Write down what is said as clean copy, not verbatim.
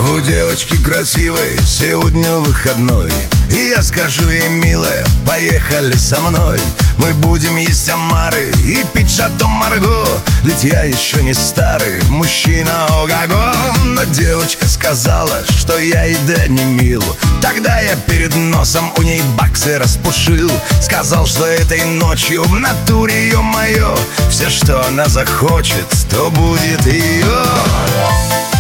У девочки красивой сегодня выходной, и я скажу ей: милая, поехали со мной. Мы будем есть омары и пить шато Марго, ведь я еще не старый мужчина, ого-го. Но девочка сказала, что я ей да не мил. Тогда я перед носом у ней баксы распушил. Сказал, что этой ночью в натуре, ё-моё, все, что она захочет, то будет ее.